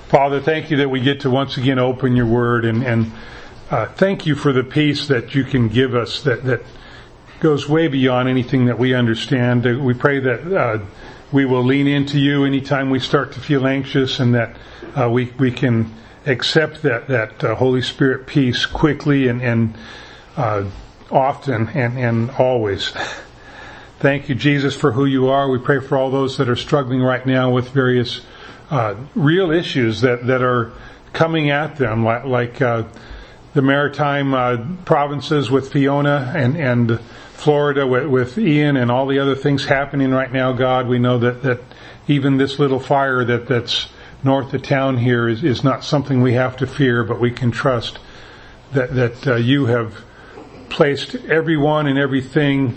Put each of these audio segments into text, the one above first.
Father, thank you that we get to once again open your word and thank you for the peace that you can give us that goes way beyond anything that we understand. We pray that we will lean into you anytime we start to feel anxious, and that we can accept that Holy Spirit peace quickly and often and always. Thank you, Jesus, for who you are. We pray for all those that are struggling right now with various real issues that are coming at them, like the maritime provinces with Fiona and Florida with Ian and all the other things happening right now. God, we know that even this little fire that's north of town here is not something we have to fear, but we can trust that you have placed everyone and everything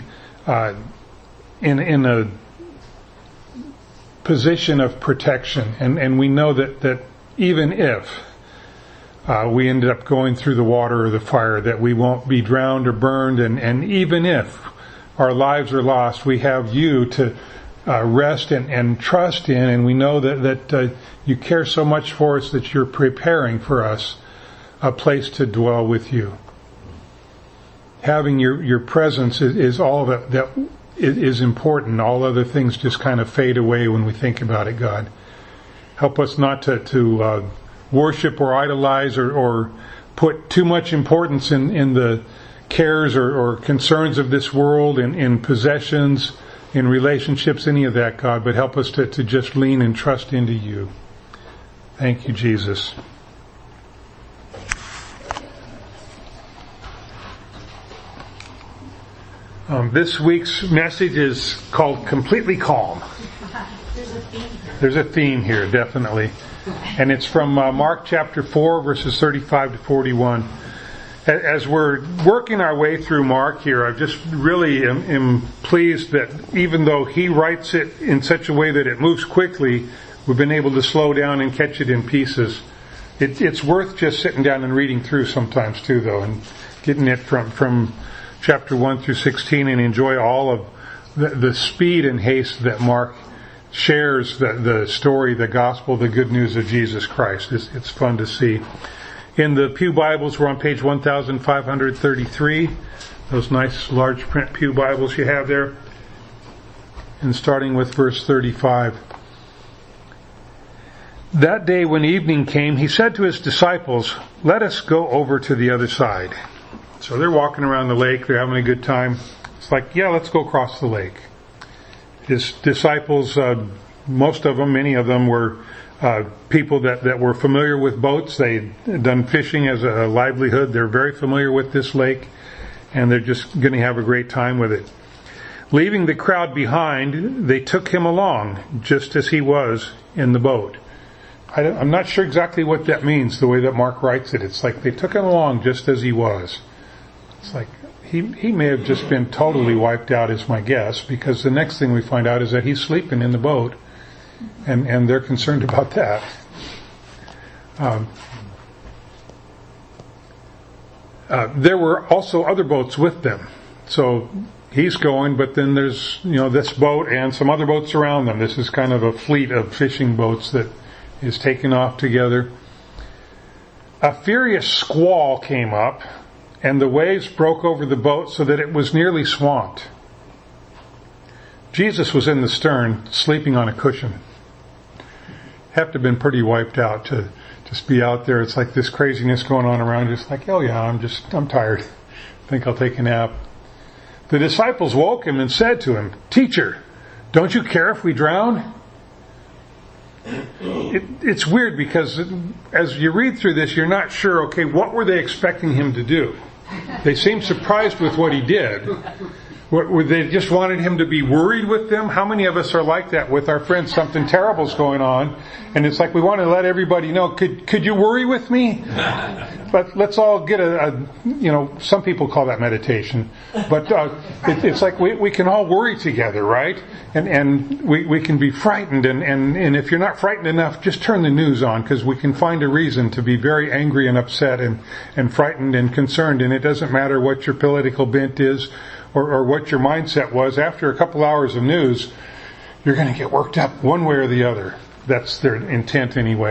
in a position of protection, and we know that even if we ended up going through the water or the fire, that we won't be drowned or burned, and even if our lives are lost, we have you to rest and trust in, and we know that you care so much for us that you're preparing for us a place to dwell with you. Having your presence is all that is important. All other things just kind of fade away when we think about it, God. Help us not to worship or idolize or put too much importance in the cares or concerns of this world, in possessions, in relationships, any of that, God. But help us to just lean and trust into you. Thank you, Jesus. This week's message is called Completely Calm. There's a theme here, definitely. And it's from Mark chapter 4, verses 35 to 41. As we're working our way through Mark here, I just really am pleased that even though he writes it in such a way that it moves quickly, we've been able to slow down and catch it in pieces. It's worth just sitting down and reading through sometimes too, though, and getting it from chapter 1 through 16 and enjoy all of the speed and haste that Mark shares the story, the gospel, the good news of Jesus Christ. It's fun to see. In the Pew Bibles, we're on page 1533. Those nice large print Pew Bibles you have there. And starting with verse 35. That day when evening came, he said to his disciples, "Let us go over to the other side." So they're walking around the lake, they're having a good time. It's like, yeah, let's go across the lake. His disciples, most of them, many of them were people that were familiar with boats. They'd done fishing as a livelihood. They're very familiar with this lake, and they're just going to have a great time with it. Leaving the crowd behind, they took him along, just as he was in the boat. I'm not sure exactly what that means, the way that Mark writes it. It's like they took him along just as he was. It's like he may have just been totally wiped out, is my guess, because the next thing we find out is that he's sleeping in the boat, and they're concerned about that. There were also other boats with them. So he's going, but then there's, this boat and some other boats around them. This is kind of a fleet of fishing boats that is taking off together. A furious squall came up, and the waves broke over the boat so that it was nearly swamped. Jesus was in the stern, sleeping on a cushion. Have to have been pretty wiped out to just be out there. It's like this craziness going on around. Just like, oh yeah, I'm tired. I think I'll take a nap. The disciples woke him and said to him, "Teacher, don't you care if we drown?" It's weird because as you read through this, you're not sure, okay, what were they expecting him to do? They seemed surprised with what he did. Were they just wanted him to be worried with them? How many of us are like that with our friends? Something terrible's going on, and it's like we want to let everybody know. Could you worry with me? But let's all get some people call that meditation, but it's like we can all worry together, right? And we can be frightened, and if you're not frightened enough, just turn the news on, because we can find a reason to be very angry and upset and frightened and concerned, and it doesn't matter what your political bent is or what your mindset was. After a couple hours of news, you're going to get worked up one way or the other. That's their intent anyway.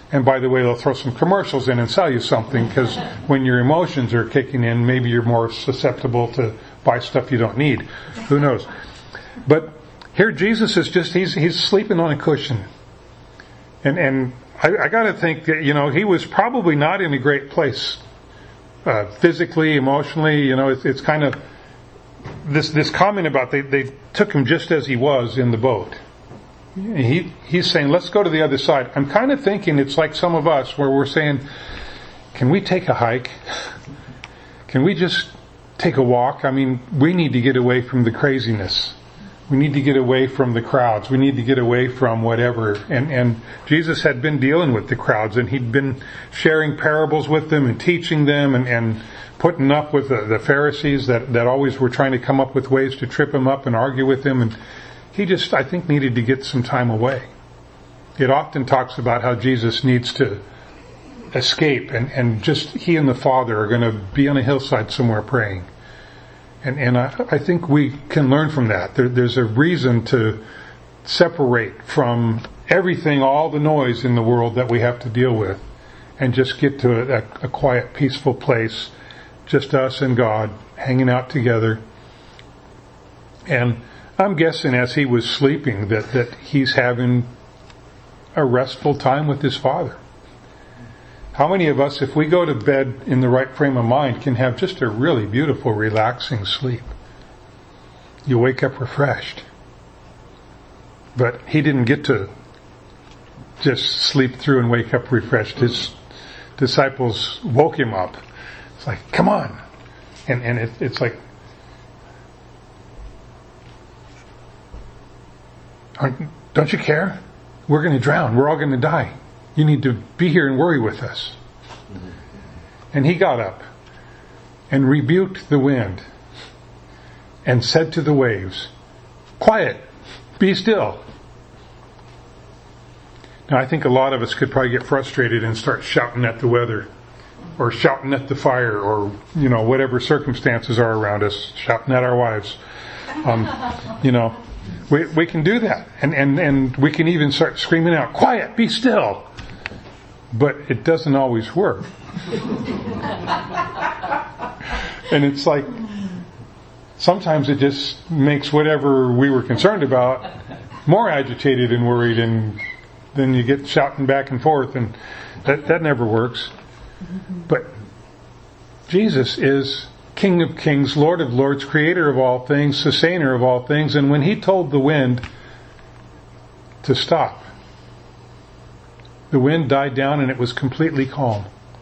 And by the way, they'll throw some commercials in and sell you something, because when your emotions are kicking in, maybe you're more susceptible to buy stuff you don't need. Who knows? But here Jesus is just, he's sleeping on a cushion. And I gotta think that, he was probably not in a great place, physically, emotionally. It's kind of, this comment about they took him just as he was in the boat. He's saying, let's go to the other side. I'm kind of thinking it's like some of us where we're saying, can we take a hike? Can we just take a walk? I mean, we need to get away from the craziness. We need to get away from the crowds. We need to get away from whatever. And Jesus had been dealing with the crowds, and he'd been sharing parables with them and teaching them and putting up with the Pharisees that always were trying to come up with ways to trip him up and argue with him. And he just, I think, needed to get some time away. It often talks about how Jesus needs to escape, and just he and the Father are going to be on a hillside somewhere praying. And I think we can learn from that. There's a reason to separate from everything, all the noise in the world that we have to deal with, and just get to a quiet, peaceful place, just us and God, hanging out together. And I'm guessing as he was sleeping that he's having a restful time with his Father. How many of us, if we go to bed in the right frame of mind, can have just a really beautiful, relaxing sleep? You wake up refreshed. But he didn't get to just sleep through and wake up refreshed. His disciples woke him up. It's like, come on. And it's like, don't you care? We're going to drown. We're all going to die. You need to be here and worry with us. And he got up and rebuked the wind and said to the waves, quiet, be still. Now I think a lot of us could probably get frustrated and start shouting at the weather, or shouting at the fire, or, whatever circumstances are around us, shouting at our wives. We can do that. And we can even start screaming out, quiet, be still. But it doesn't always work. And it's like, sometimes it just makes whatever we were concerned about more agitated and worried, and then you get shouting back and forth, and that never works. But Jesus is King of Kings, Lord of Lords, Creator of all things, Sustainer of all things, and when he told the wind to stop, the wind died down and it was completely calm.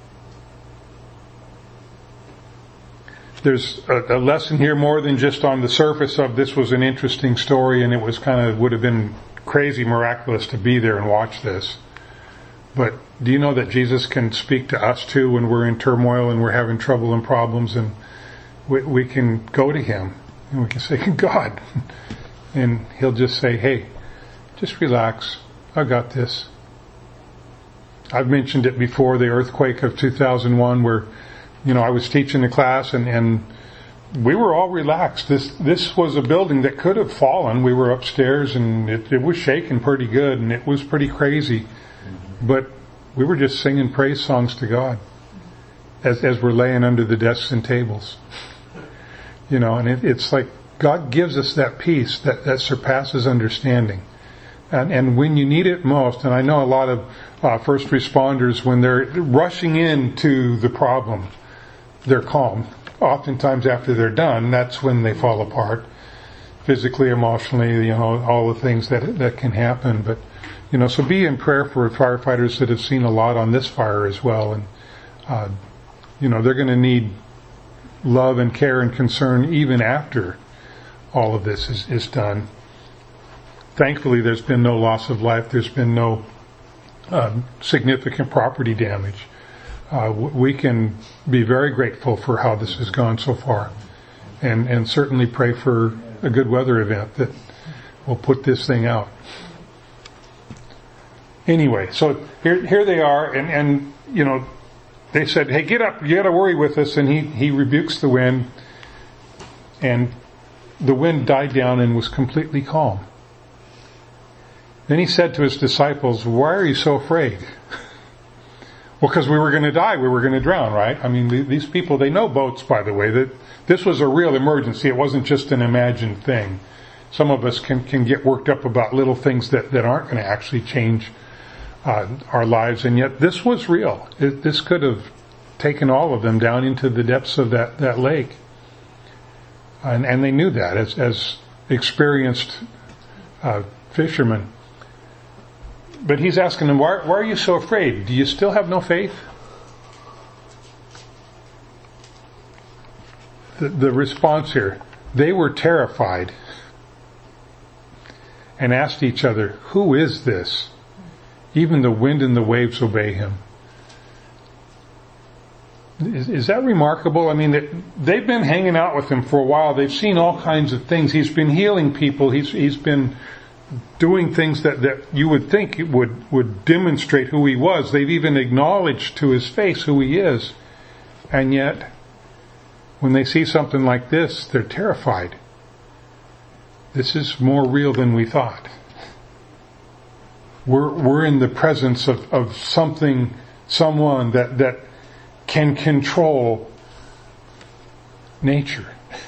There's a lesson here more than just on the surface of this was an interesting story and it was would have been crazy miraculous to be there and watch this. But do you know that Jesus can speak to us too when we're in turmoil and we're having trouble and problems, and we can go to him and we can say, God, and he'll just say, hey, just relax. I got this. I've mentioned it before, the earthquake of 2001 where, I was teaching a class and we were all relaxed. This was a building that could have fallen. We were upstairs and it was shaking pretty good and it was pretty crazy. But we were just singing praise songs to God as we're laying under the desks and tables. And it's like God gives us that peace that surpasses understanding. And when you need it most, and I know a lot of first responders, when they're rushing into the problem, they're calm. Oftentimes after they're done, that's when they fall apart. Physically, emotionally, all the things that can happen. But, so be in prayer for firefighters that have seen a lot on this fire as well. And, they're going to need love and care and concern even after all of this is done. Thankfully, there's been no loss of life. There's been no significant property damage. We can be very grateful for how this has gone so far, and certainly pray for a good weather event that will put this thing out. Anyway, so here they are, and they said, hey, get up, you got to worry with us, and he rebukes the wind, and the wind died down and was completely calm. Then he said to his disciples, why are you so afraid? Well, because we were going to die, we were going to drown, right? I mean, these people, they know boats, by the way. That this was a real emergency. It wasn't just an imagined thing. Some of us can get worked up about little things that aren't going to actually change our lives, and yet this was real. This could have taken all of them down into the depths of that lake. And they knew that as experienced fishermen. But he's asking them, why are you so afraid? Do you still have no faith? The response here, they were terrified and asked each other, who is this? Even the wind and the waves obey him. Is that remarkable? I mean, they've been hanging out with him for a while. They've seen all kinds of things. He's been healing people. He's been doing things that you would think would demonstrate who he was. They've even acknowledged to his face who he is. And yet, when they see something like this, they're terrified. This is more real than we thought. We're in the presence of someone that can control nature.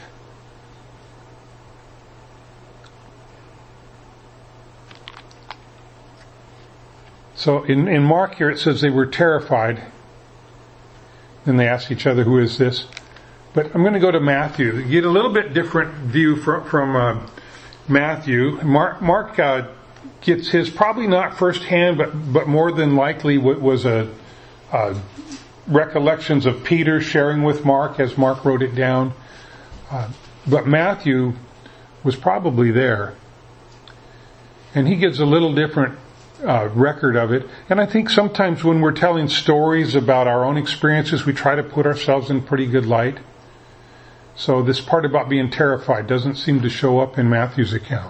So in Mark here it says they were terrified. Then they asked each other, who is this? But I'm going to go to Matthew. You get a little bit different view from Matthew. Mark gets his, probably not firsthand, but more than likely was a recollections of Peter sharing with Mark as Mark wrote it down. But Matthew was probably there. And he gives a little different record of it. And I think sometimes when we're telling stories about our own experiences, we try to put ourselves in pretty good light. So this part about being terrified doesn't seem to show up in Matthew's account.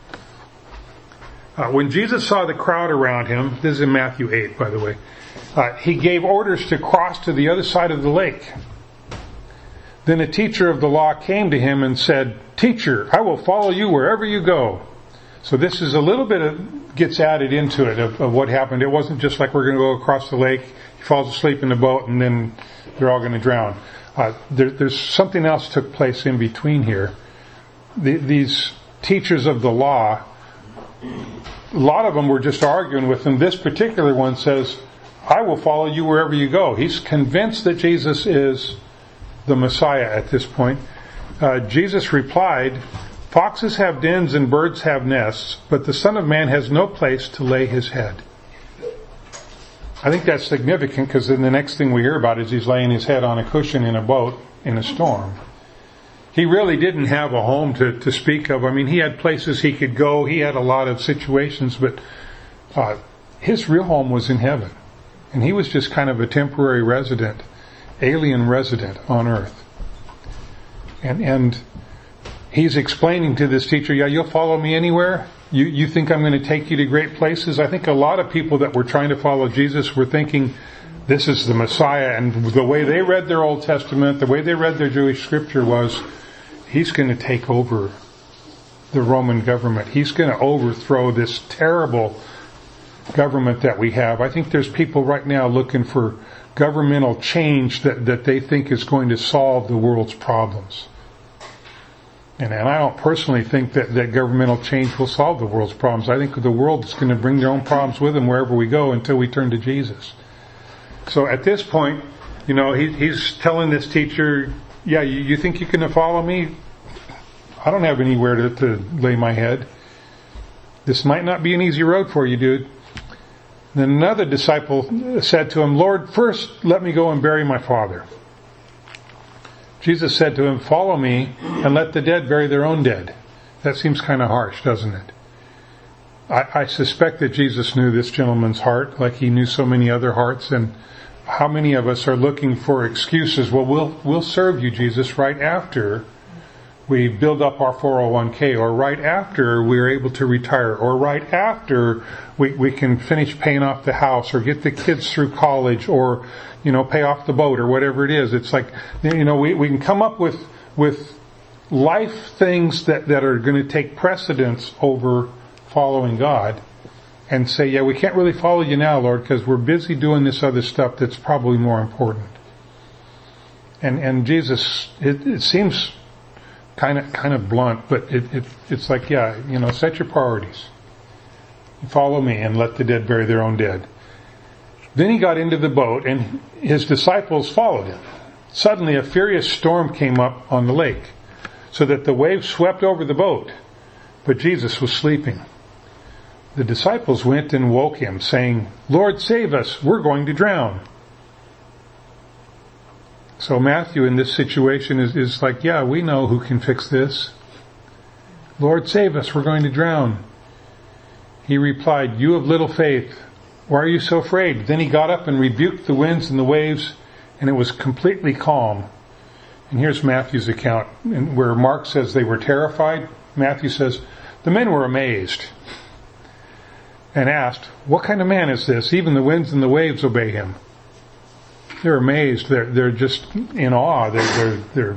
When Jesus saw the crowd around him, this is in Matthew 8, by the way, he gave orders to cross to the other side of the lake. Then a teacher of the law came to him and said, "Teacher, I will follow you wherever you go." So this is a little bit gets added into it of what happened. It wasn't just like we're going to go across the lake, he falls asleep in the boat, and then they're all going to drown. There's something else took place in between here. These teachers of the law, a lot of them were just arguing with him. This particular one says, "I will follow you wherever you go." He's convinced that Jesus is the Messiah at this point. Jesus replied, "Foxes have dens and birds have nests, but the Son of Man has no place to lay his head." I think that's significant because then the next thing we hear about is he's laying his head on a cushion in a boat in a storm. He really didn't have a home to speak of. I mean, he had places he could go. He had a lot of situations, but his real home was in heaven. And he was just kind of a temporary resident, alien resident on earth. And he's explaining to this teacher, yeah, you'll follow me anywhere? You think I'm going to take you to great places? I think a lot of people that were trying to follow Jesus were thinking this is the Messiah, and the way they read their Old Testament, the way they read their Jewish scripture was, he's going to take over the Roman government. He's going to overthrow this terrible government that we have. I think there's people right now looking for governmental change that they think is going to solve the world's problems. And I don't personally think that governmental change will solve the world's problems. I think the world is going to bring their own problems with them wherever we go until we turn to Jesus. So at this point, he's telling this teacher, yeah, you think you can follow me? I don't have anywhere to lay my head. This might not be an easy road for you, dude. Then another disciple said to him, "Lord, first let me go and bury my father." Jesus said to him, "Follow me and let the dead bury their own dead." That seems kind of harsh, doesn't it? I suspect that Jesus knew this gentleman's heart like he knew so many other hearts. And how many of us are looking for excuses? Well, we'll serve you, Jesus, right after we build up our 401k, or right after we're able to retire, or right after we can finish paying off the house, or get the kids through college, or pay off the boat, or whatever it is. It's like, we can come up with life things that are going to take precedence over following God. and say, yeah, we can't really follow you now, Lord, because we're busy doing this other stuff that's probably more important. And Jesus, it seems kind of blunt, but it's like, yeah, set your priorities. Follow me and let the dead bury their own dead. Then he got into the boat and his disciples followed him. Suddenly a furious storm came up on the lake, so that the waves swept over the boat, but Jesus was sleeping. The disciples went and woke him, saying, Lord, save us, we're going to drown. So Matthew in this situation is like, yeah, we know who can fix this. Lord, save us, we're going to drown. He replied, you of little faith, why are you so afraid? Then he got up and rebuked the winds and the waves, and it was completely calm. And here's Matthew's account, where Mark says they were terrified. Matthew says, the men were amazed and asked, what kind of man is this? Even the winds and the waves obey him. They're amazed. They're just in awe. They're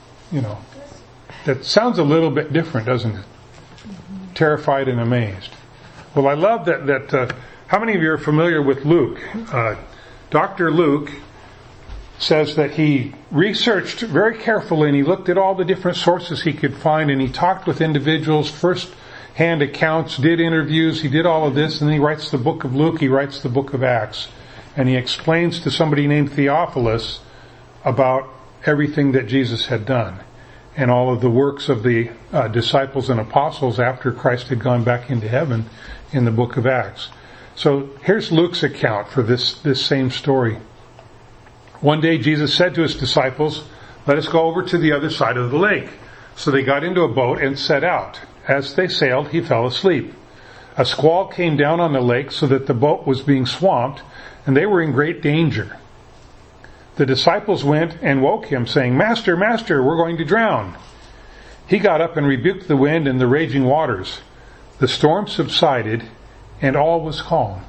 that sounds a little bit different, doesn't it? Terrified and amazed. Well, I love that how many of you are familiar with Luke? Dr. Luke says that he researched very carefully and he looked at all the different sources he could find and he talked with individuals, first-hand accounts, did interviews, he did all of this, and then he writes the book of Luke, he writes the book of Acts. And he explains to somebody named Theophilus about everything that Jesus had done and all of the works of the disciples and apostles after Christ had gone back into heaven in the book of Acts. So here's Luke's account for this same story. One day Jesus said to his disciples, let us go over to the other side of the lake. So they got into a boat and set out. As they sailed, he fell asleep. A squall came down on the lake so that the boat was being swamped, and they were in great danger. The disciples went and woke him, saying, Master, Master, we're going to drown. He got up and rebuked the wind and the raging waters. The storm subsided, and all was calm.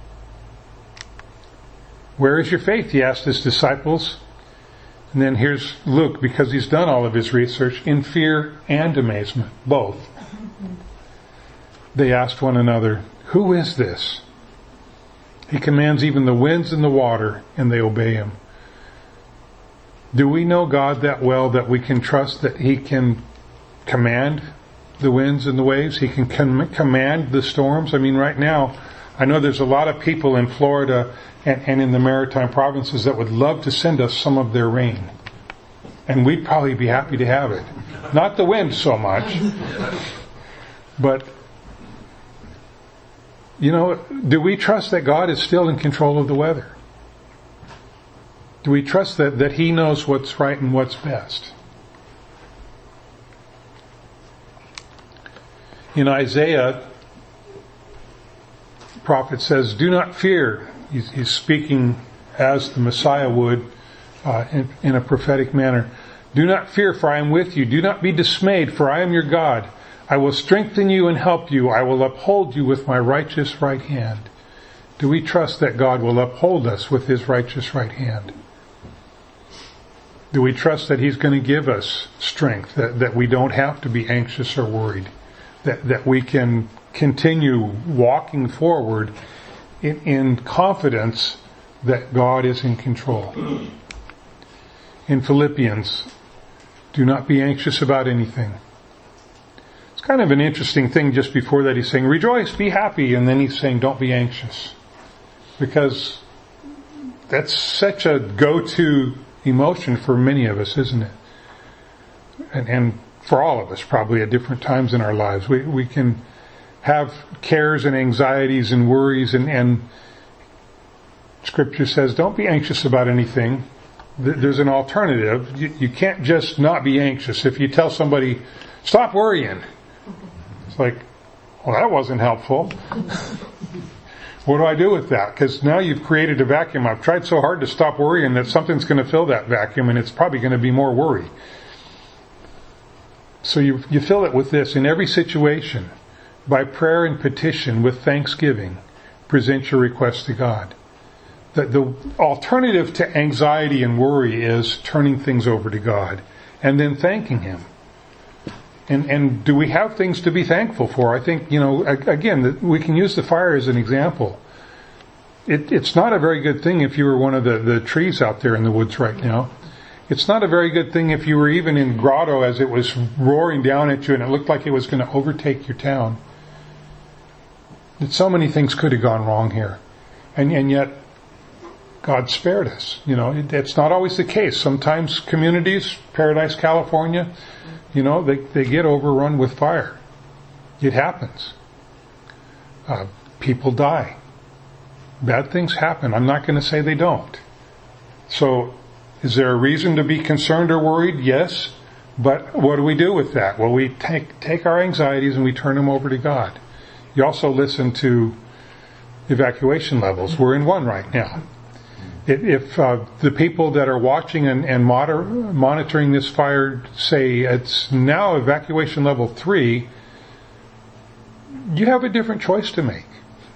Where is your faith? He asked his disciples. And then here's Luke, because he's done all of his research, in fear and amazement, both. They asked one another, who is this? He commands even the winds and the water, and they obey him. Do we know God that well that we can trust that he can command the winds and the waves? He can command the storms? I mean, right now, I know there's a lot of people in Florida and in the maritime provinces that would love to send us some of their rain. And we'd probably be happy to have it. Not the wind so much. But do we trust that God is still in control of the weather? Do we trust that he knows what's right and what's best? In Isaiah, the prophet says, do not fear. He's speaking as the Messiah would in a prophetic manner. Do not fear, for I am with you. Do not be dismayed, for I am your God. I will strengthen you and help you. I will uphold you with my righteous right hand. Do we trust that God will uphold us with his righteous right hand? Do we trust that he's going to give us strength, that we don't have to be anxious or worried, that we can continue walking forward in confidence that God is in control? In Philippians, do not be anxious about anything. Kind of an interesting thing just before that he's saying, rejoice, be happy, and then he's saying, don't be anxious. Because that's such a go-to emotion for many of us, isn't it? And for all of us, probably at different times in our lives. We can have cares and anxieties and worries, and Scripture says, don't be anxious about anything. There's an alternative. You can't just not be anxious. If you tell somebody, stop worrying, it's like, well, that wasn't helpful. What do I do with that? Because now you've created a vacuum. I've tried so hard to stop worrying that something's going to fill that vacuum, and it's probably going to be more worry. So you fill it with this. In every situation, by prayer and petition with thanksgiving, present your requests to God. The alternative to anxiety and worry is turning things over to God and then thanking him. And do we have things to be thankful for? I think, again, we can use the fire as an example. It's not a very good thing if you were one of the trees out there in the woods right now. It's not a very good thing if you were even in Grotto as it was roaring down at you and it looked like it was going to overtake your town. That so many things could have gone wrong here. And yet, God spared us. It's not always the case. Sometimes communities, Paradise, California, they get overrun with fire. It happens. People die. Bad things happen. I'm not going to say they don't. So, is there a reason to be concerned or worried? Yes. But what do we do with that? Well, we take our anxieties and we turn them over to God. You also listen to evacuation levels. We're in 1 right now. If the people that are watching and monitoring this fire say it's now evacuation level 3, you have a different choice to make.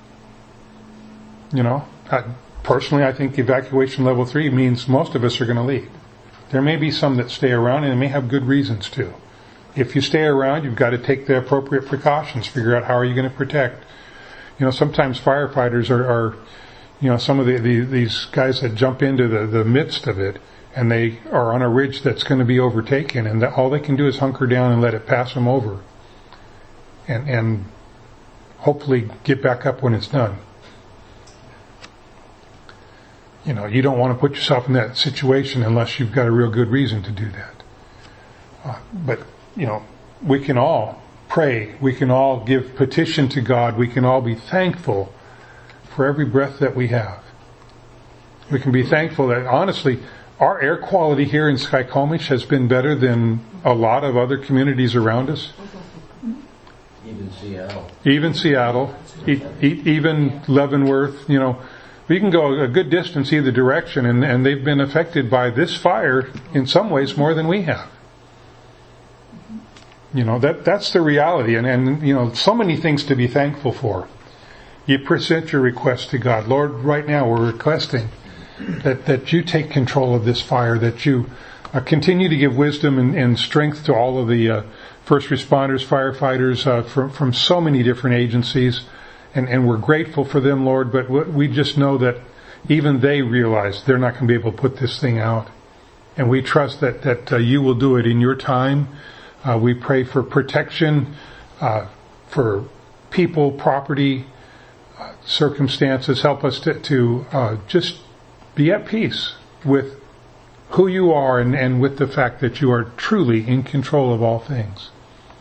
Personally, I think evacuation level 3 means most of us are going to leave. There may be some that stay around and they may have good reasons to. If you stay around, you've got to take the appropriate precautions, figure out how are you going to protect. Sometimes firefighters are some of these guys that jump into the midst of it and they are on a ridge that's going to be overtaken and all they can do is hunker down and let it pass them over. And hopefully get back up when it's done. You don't want to put yourself in that situation unless you've got a real good reason to do that. But we can all pray. We can all give petition to God. We can all be thankful for every breath that we have. We can be thankful that, honestly, our air quality here in Skykomish has been better than a lot of other communities around us. Even Seattle. Even Leavenworth. We can go a good distance either direction, and they've been affected by this fire in some ways more than we have. That's the reality, and so many things to be thankful for. You present your request to God. Lord, right now we're requesting that you take control of this fire, that you continue to give wisdom and strength to all of the first responders, firefighters from so many different agencies. And we're grateful for them, Lord, but we just know that even they realize they're not going to be able to put this thing out. And we trust that you will do it in your time. We pray for protection, for people, property, circumstances. Help us to just be at peace with who you are and with the fact that you are truly in control of all things.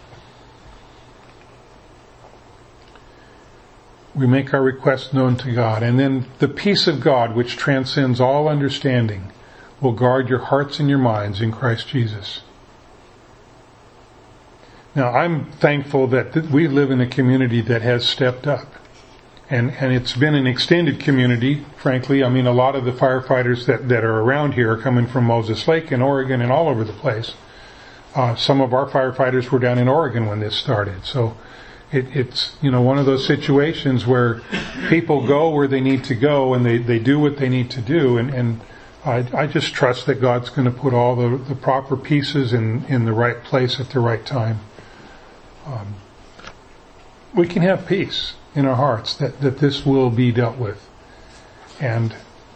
We make our requests known to God, and then the peace of God, which transcends all understanding, will guard your hearts and your minds in Christ Jesus. Now, I'm thankful that we live in a community that has stepped up. And it's been an extended community, frankly. I mean, a lot of the firefighters that are around here are coming from Moses Lake and Oregon and all over the place. Some of our firefighters were down in Oregon when this started. So it's one of those situations where people go where they need to go and they do what they need to do. And I just trust that God's going to put all the proper pieces in the right place at the right time. We can have peace in our hearts that this will be dealt with. And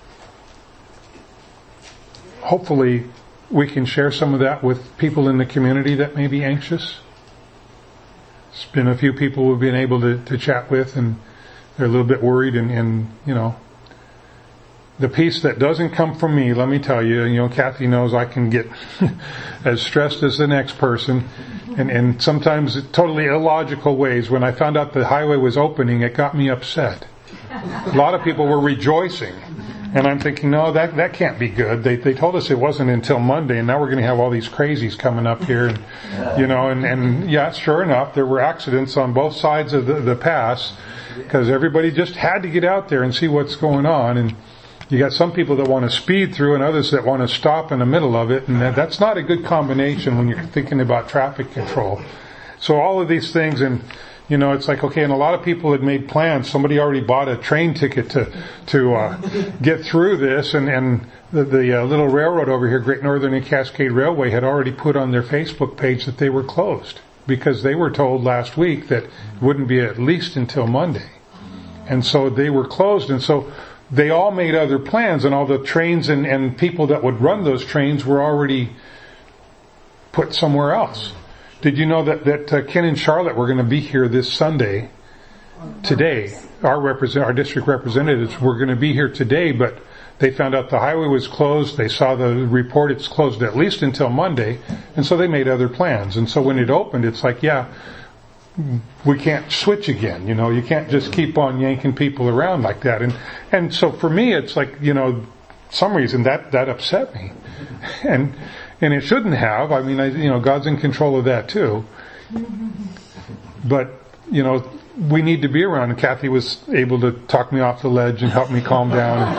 hopefully we can share some of that with people in the community that may be anxious. There's been a few people we've been able to chat with, and they're a little bit worried, and the peace that doesn't come from me, let me tell you, Kathy knows I can get as stressed as the next person, and sometimes totally illogical ways. When I found out the highway was opening, it got me upset. A lot of people were rejoicing, and I'm thinking, no, that can't be good. They told us it wasn't until Monday, and now we're going to have all these crazies coming up here, and yeah, sure enough, there were accidents on both sides of the pass, because everybody just had to get out there and see what's going on. And you got some people that want to speed through and others that want to stop in the middle of it, and that's not a good combination when you're thinking about traffic control. So all of these things, and it's like, okay, and a lot of people had made plans. Somebody already bought a train ticket to get through this, and the little railroad over here, Great Northern and Cascade Railway, had already put on their Facebook page that they were closed. because they were told last week that it wouldn't be at least until Monday. And so they were closed, and so they all made other plans, and all the trains and people that would run those trains were already put somewhere else. Did you know that Ken and Charlotte were going to be here this Sunday, today? Our district representatives were going to be here today, but they found out the highway was closed. They saw the report, it's closed at least until Monday, and so they made other plans. And so when it opened, it's like, yeah, we can't switch again. You can't just keep on yanking people around like that. And so for me, it's like, some reason that upset me. And it shouldn't have. I mean, God's in control of that too. But, we need to be around, and Kathy was able to talk me off the ledge and help me calm down.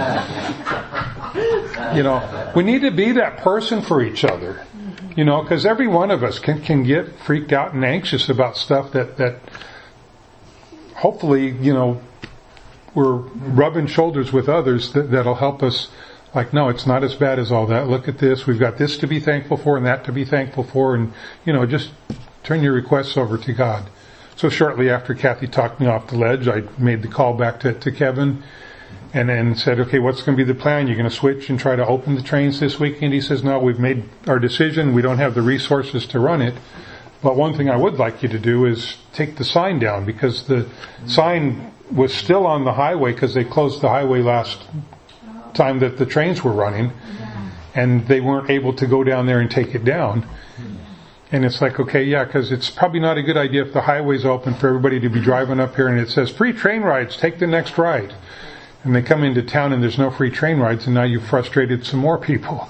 We need to be that person for each other. Because every one of us can get freaked out and anxious about stuff that hopefully, we're rubbing shoulders with others that'll help us. Like, no, it's not as bad as all that. Look at this. We've got this to be thankful for and that to be thankful for. And, just turn your requests over to God. So shortly after Kathy talked me off the ledge, I made the call back to Kevin and then said, okay, what's going to be the plan? You're going to switch and try to open the trains this weekend? He says, no, we've made our decision. We don't have the resources to run it. But one thing I would like you to do is take the sign down, because the sign was still on the highway because they closed the highway last time that the trains were running, and they weren't able to go down there and take it down. And it's like, okay, yeah, because it's probably not a good idea if the highway's open for everybody to be driving up here and it says free train rides, take the next ride. And they come into town and there's no free train rides, and now you've frustrated some more people.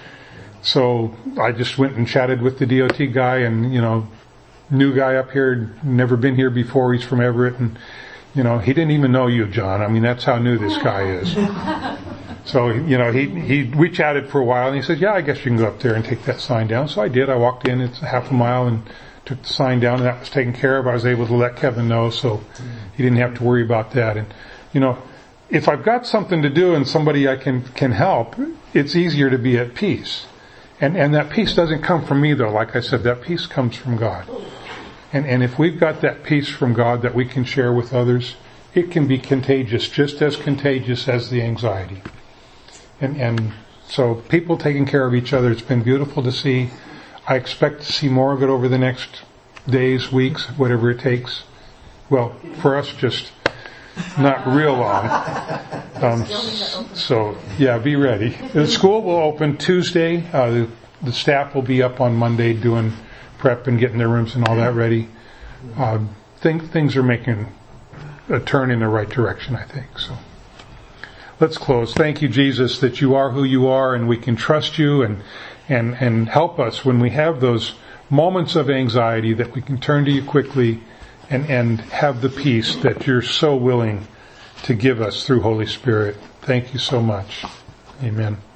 So I just went and chatted with the DOT guy, and, new guy up here, never been here before, he's from Everett, and, he didn't even know you, John. I mean, that's how new this guy is. So, we chatted for a while, and he said, yeah, I guess you can go up there and take that sign down. So I did. I walked in, it's a half a mile, and took the sign down, and that was taken care of. I was able to let Kevin know, so he didn't have to worry about that. And, if I've got something to do and somebody I can help, it's easier to be at peace. And that peace doesn't come from me, though. Like I said, that peace comes from God. And if we've got that peace from God that we can share with others, it can be contagious, just as contagious as the anxiety. And so people taking care of each other, it's been beautiful to see. I expect to see more of it over the next days, weeks, whatever it takes. Well, for us, just not real long. So, yeah, be ready. The school will open Tuesday. The staff will be up on Monday doing prep and getting their rooms and all that ready. Things are making a turn in the right direction, I think. So let's close. Thank you, Jesus, that you are who you are, and we can trust you, and help us when we have those moments of anxiety, that we can turn to you quickly and have the peace that you're so willing to give us through Holy Spirit. Thank you so much. Amen.